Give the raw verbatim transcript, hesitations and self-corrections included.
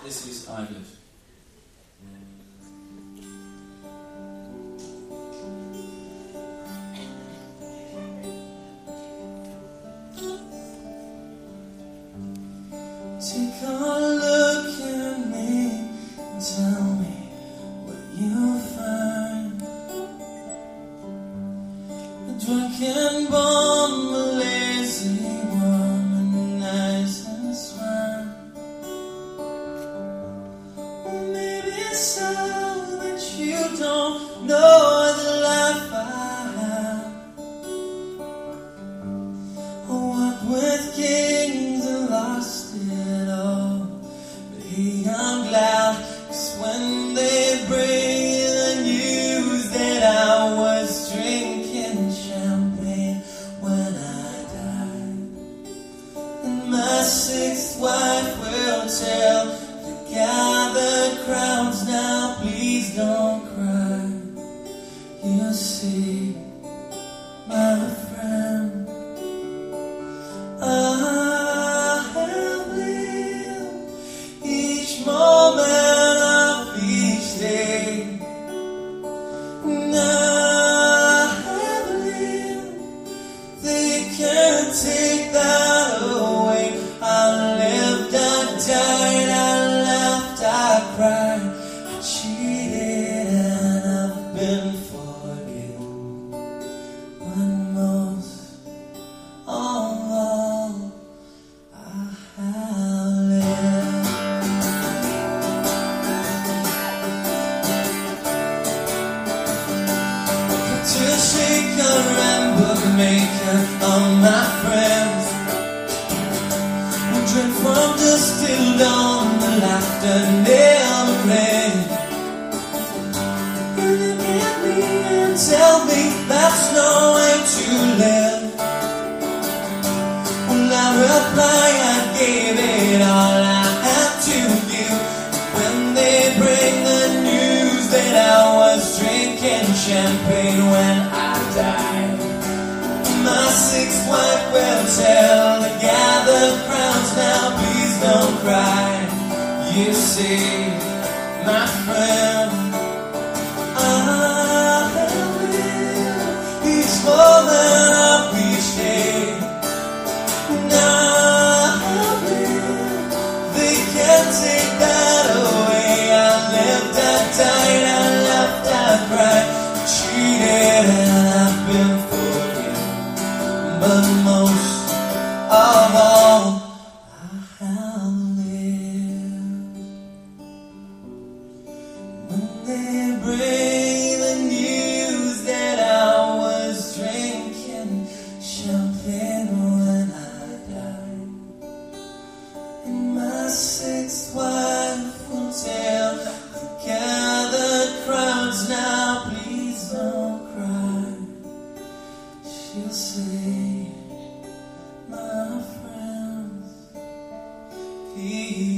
This is I Live. Take a look at me and tell me what you find. A drunken bomb, a lazy woman, nice and swine. Or maybe it's so that you don't know the life I have. I walked with kings and lost it all. But hey, I'm glad, 'cause when they bring the news that I was drinking champagne when I died, and my sixth wife will tell the gathered crowds, now please don't cry. You see, my friend, I have lived each moment of each day, and I have lived, they can't take that away. I lived, I died, I laughed, I cried, I cheated, and I've been forgiven. But most of all, I have lived. To shaker and bookmaker are my friends. We drink from distilled on the laughter never ends. You look at me and tell me that's no way to live. Well, I reply I gave it all I had to give. When they bring the news that I was drinking champagne when I died, my sixth wife will tell the gathered crowds, now please don't cry. You see, my friend, I have lived each moment of each day, and I have lived, they can't take that away. I lived, I died, I laughed, I cried, cheated, and I've been forgiven. But most of all, I have lived. When they bring the news that I was drinking champagne when I died, and my sixth wife will tell the gathered crowds, now please don't cry. She'll say, my friends, please